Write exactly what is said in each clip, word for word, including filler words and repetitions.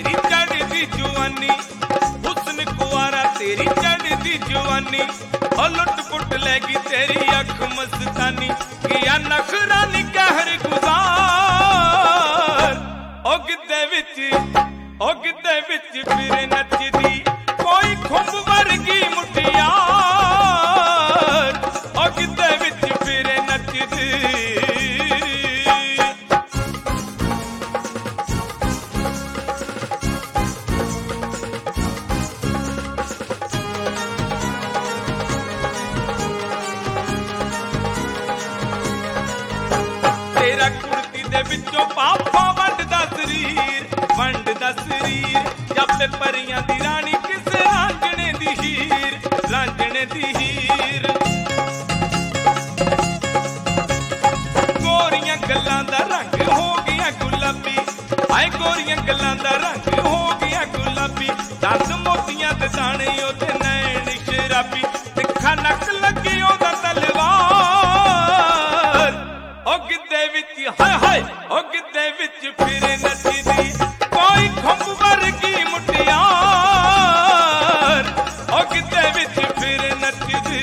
तेरी चढ़दी जवानी, हुस्न कुआरा तेरी चढ़दी जवानी, ओ लुट पुट लैगी तेरी अख मस्तानी, किया नखरा नी कहर गुजार। ओ गिद्दे विच ओ गिद्दे विच फिरे नचदी कोई खुंब वर्गी मुटियार, ओ गिद्दे विच फिरे नचदी। तेरा कुर्ती दे विचों पापा वंडदा शरीर, वंडदा शरीर, जापे परियां दी रानी किसे रांझणे दी हीर, रांझणे दी हीर। गोरियां गल्लां दा रंग हो गया गुलाबी, हाय गोरियां गल्लां दा रंग हो गया गुलाबी, दस मोतियां दे दाने ओदे नैन शराबी, तिखा नक लगी ओदा तलवार। ओ गिद्दे विच हाय हाय ओ गिद्दे विच फिरे नचदी कोई खुंब वर्गी मुटियार, ओ गिद्दे विच फिरे नचदी।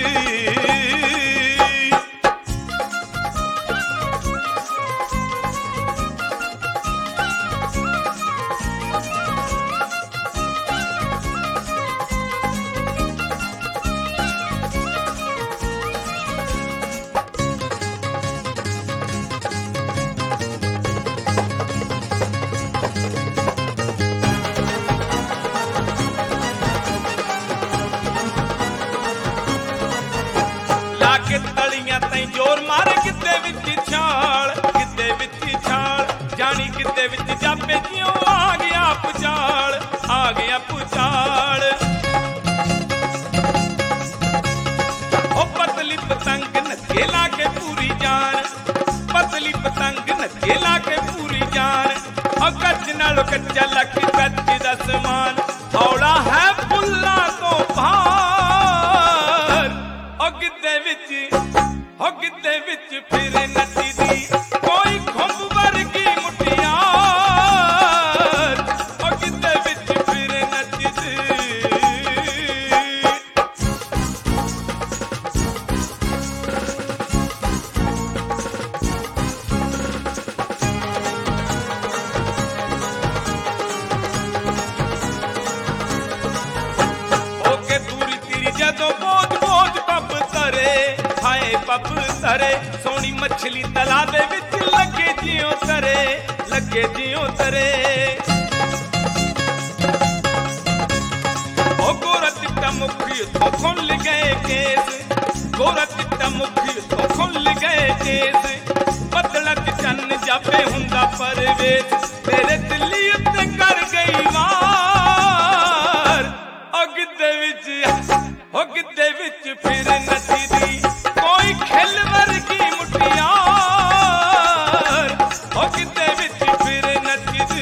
लाके तलियां तई जोर मार गिद्दे विच छाल, गिद्दे विच छाल, जानी गिद्दे विच जापे जियों आ गया पुचाल, आ गया पुचाल। ओ पतली पतंग नचे लाके पूरी जान, पतली पतंग नचे लाके पूरी जान, ओ कच्च नालों कच्चा लक कच्च दा समान, हौला है फुल्ला तो भार। ओ गिद्दे विच ओ गिद्दे विच फिरे नचदी कोई खुंब वर्गी मुटियार, ओ गिद्दे विच फिरे नचदी। ओके दूरी तेरी जदों बोझ बोझ पब तरे, हाय पब तरे, सोनी मछली तला दे विच लगे जियों तरे, लगे जियों तरे। ओ गोरा चिट्टा मुखी तो खुल गए केस, गोरा चिट्टा मुखी तो खुल गए केस, बदला च चन्न जापे हुंदा परवेश, तेरे दिल्ली उत्ते कर गई वार। ओ गिद्दे विच ओ गिद्दे विच फिरे नचदी कोई खिल वर्गी मुटियार, ओ गिद्दे विच फिरे नचदी।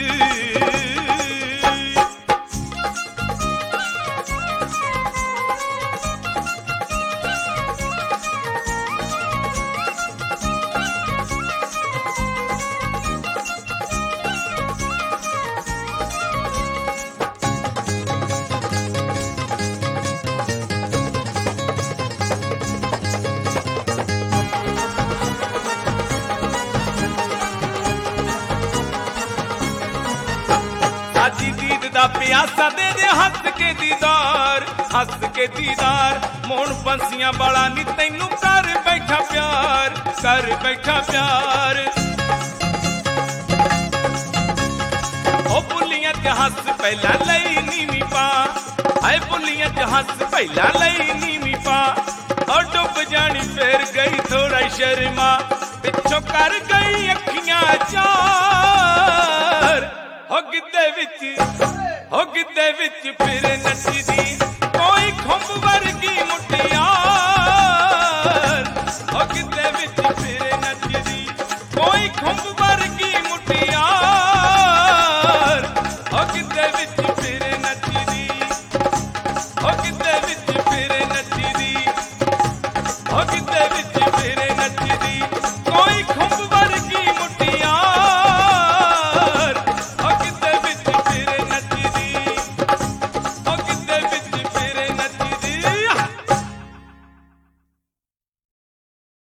साजी दीद दा प्यासा दे दे हंस के दीदार, हंस के दीदार, मोहन बंसियां वाला नी तैनू कर बैठा प्यार, कर बैठा प्यार। ओ बुलियां च हंस पहला लई नीवी पा, हाय बुलियां च हंस पहला लई नीवी पा, ओ डुब जानी फिर गई थोड़ा शर्मा, पिछों कर गई अखियां चार। हो गिद्दे विच हो गिद्दे विच फिरे नचदी